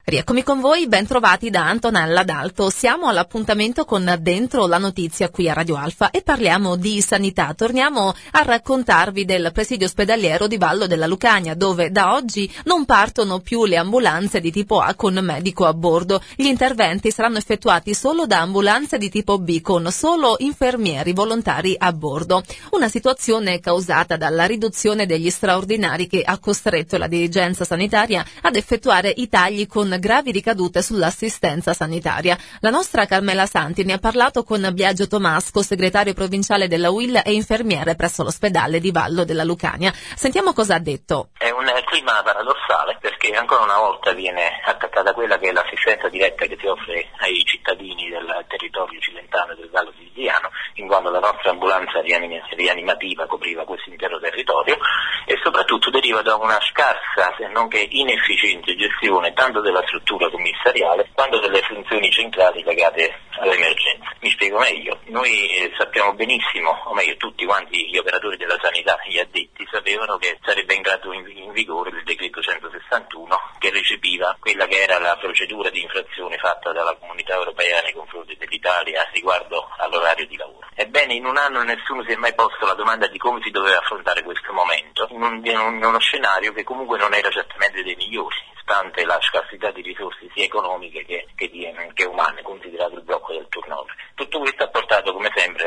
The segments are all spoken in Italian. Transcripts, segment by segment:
Rieccomi con voi, ben trovati da Antonella Dalto. Siamo all'appuntamento con Dentro la Notizia qui a Radio Alfa e parliamo di sanità. Torniamo a raccontarvi del presidio ospedaliero di Vallo della Lucania, dove da oggi non partono più le ambulanze di tipo A con medico a bordo. Gli interventi saranno effettuati solo da ambulanze di tipo B con solo infermieri volontari a bordo. Una situazione causata dalla riduzione degli straordinari che ha costretto la dirigenza sanitaria ad effettuare i tagli con gravi ricadute sull'assistenza sanitaria. La nostra Carmela Santi ne ha parlato con Biagio Tomasco, segretario provinciale della UIL e infermiere presso l'ospedale di Vallo della Lucania. Sentiamo cosa ha detto. È un clima paradossale perché ancora una volta viene attaccata quella che è l'assistenza diretta che si offre ai cittadini del territorio cilentano e del Vallo siciliano, in quanto la nostra ambulanza rianimativa copriva questo intero territorio e soprattutto deriva da una scarsa, se non che inefficiente gestione tanto della struttura commissariale quanto delle funzioni centrali legate all'emergenza. Mi spiego meglio, noi sappiamo benissimo, o meglio tutti quanti gli operatori della sanità, gli addetti, sapevano che sarebbe entrato in vigore il decreto 161 che recepiva quella che era la procedura di infrazione fatta dalla Comunità Europea nei confronti dell'Italia riguardo all'orario di lavoro. Ebbene, in un anno nessuno si è mai posto la domanda di come si doveva affrontare questo momento, in uno scenario che comunque non era certamente dei migliori, stante la scarsità di risorse sia economiche che umane, considerato il blocco del turnover. Tutto questo ha portato, come sempre,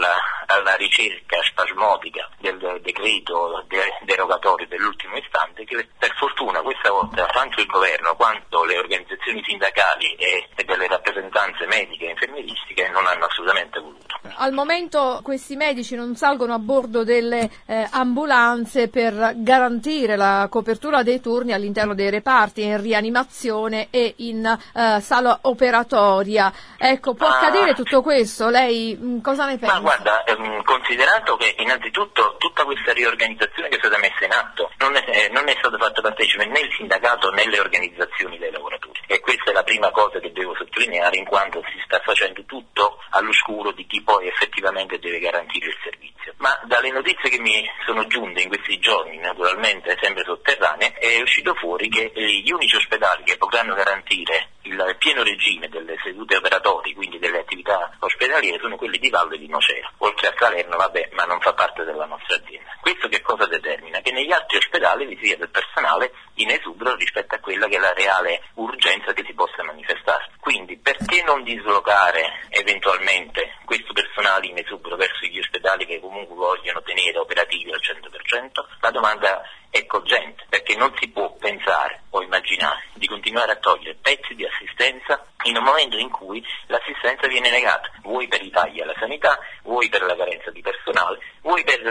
alla ricerca spasmodica del decreto derogatorio dell'ultimo istante che per fortuna questa volta tanto il governo quanto le organizzazioni sindacali e delle rappresentanze mediche e infermieristiche non hanno assolutamente voluto. Al momento questi medici non salgono a bordo delle ambulanze per garantire la copertura dei turni all'interno dei reparti in rianimazione e in sala operatoria. Ecco, può accadere tutto questo? Lei cosa ne pensa? Ma guarda, considerato che innanzitutto tutta questa riorganizzazione che è stata messa in atto non è stato fatto partecipe né il sindacato né le organizzazioni dei lavoratori, e questa è la prima cosa che devo sottolineare, in quanto si sta facendo tutto all'oscuro di chi poi effettivamente deve garantire il servizio. Ma dalle notizie che mi sono giunte in questi giorni, naturalmente sempre sotterranee, è uscito fuori che gli unici ospedali che potranno garantire il pieno regime delle sedute operatori, quindi delle attività ospedaliere, sono quelli di Vallo e di Nocera. Oltre a Salerno, ma non fa parte della nostra azienda. Questo che cosa determina? Che negli altri ospedali vi sia del personale in esubero rispetto a quella che è la reale urgenza che si possa manifestare. Quindi perché non dislocare eventualmente questo personale in esubero verso gli ospedali che comunque vogliono tenere operativi al 100%? La domanda è cogente, perché non si può pensare o immaginare di continuare a togliere pezzi di assistenza in un momento in cui l'assistenza viene negata, vuoi per i tagli alla sanità, vuoi per la carenza di personale, vuoi per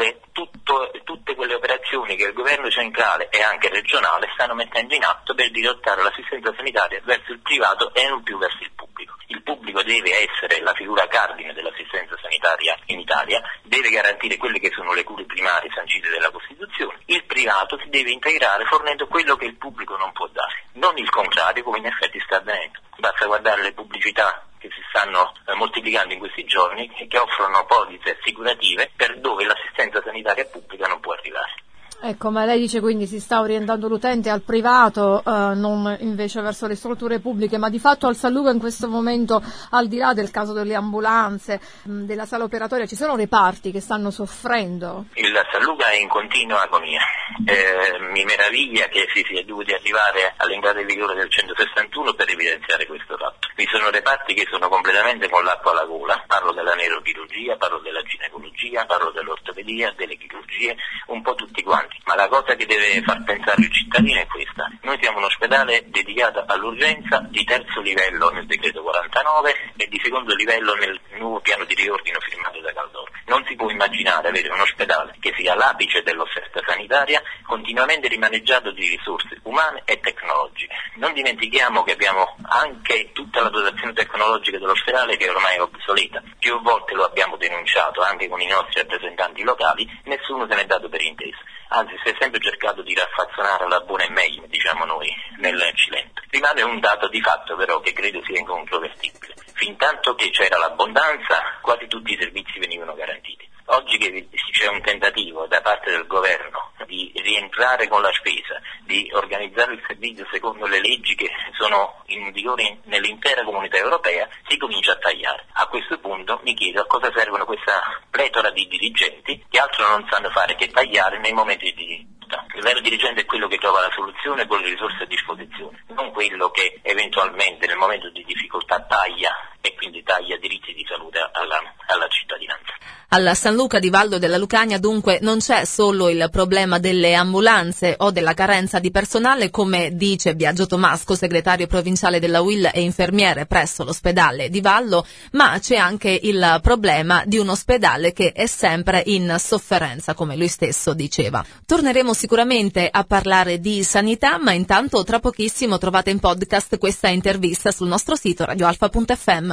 tutte quelle operazioni che il governo centrale e anche regionale stanno mettendo in atto per dirottare l'assistenza sanitaria verso il privato e non più verso il pubblico. Il pubblico deve essere la figura cardine dell'assistenza sanitaria in Italia, deve garantire quelle che sono le cure primarie sancite dalla Costituzione. Il privato si deve integrare fornendo quello che il pubblico non può dare, non il contrario come in effetti sta avvenendo. Basta guardare le pubblicità che si stanno moltiplicando in questi giorni e che offrono polizze assicurative per dove l'assistenza sanitaria pubblica non può arrivare. Ecco, ma lei dice quindi si sta orientando l'utente al privato, non invece verso le strutture pubbliche, ma di fatto al San Luca in questo momento, al di là del caso delle ambulanze, della sala operatoria, ci sono reparti che stanno soffrendo? Il San Luca è in continua agonia. Mi meraviglia che si sia dovuti arrivare all'entrata in vigore del 161 per evidenziare questo fatto. Vi sono reparti che sono completamente con l'acqua alla gola, parlo della neurochirurgia, parlo della ginecologia, parlo dell'ortopedia, delle chirurgie, un po' tutti quanti. Ma la cosa che deve far pensare il cittadino è questa: noi siamo un ospedale dedicato all'urgenza di terzo livello nel decreto 49 e di secondo livello nel nuovo piano di riordino firmato da Caldoro. Non si può immaginare avere un ospedale che sia l'apice dell'offerta sanitaria continuamente rimaneggiato di risorse umane e tecnologiche. Non dimentichiamo che abbiamo anche tutta la dotazione tecnologica dell'ospedale che ormai è obsoleta. Più volte lo abbiamo denunciato anche con i nostri rappresentanti locali, nessuno se n'è dato per inteso. Anzi, si è sempre cercato di raffazzonare la buona e meglio, diciamo noi, nel Cilento. Rimane un dato di fatto però che credo sia incontrovertibile. Fintanto che c'era l'abbondanza, quasi tutti i servizi venivano garantiti. Oggi che c'è un tentativo da parte del governo di rientrare con la spesa, di organizzare il servizio secondo le leggi che sono in vigore nell'intera comunità europea, si comincia a tagliare. A questo punto mi chiedo a cosa servono questa pletora di dirigenti che altro non sanno fare che tagliare nei momenti di difficoltà. Il vero dirigente è quello che trova la soluzione con le risorse a disposizione, non quello che eventualmente nel momento di difficoltà taglia e quindi taglia diritti di salute alla cittadinanza. Alla San Luca di Vallo della Lucania dunque non c'è solo il problema delle ambulanze o della carenza di personale, come dice Biagio Tomasco, segretario provinciale della UIL e infermiere presso l'ospedale di Vallo, ma c'è anche il problema di un ospedale che è sempre in sofferenza, come lui stesso diceva. Torneremo sicuramente a parlare di sanità, ma intanto tra pochissimo trovate in podcast questa intervista sul nostro sito radioalfa.fm.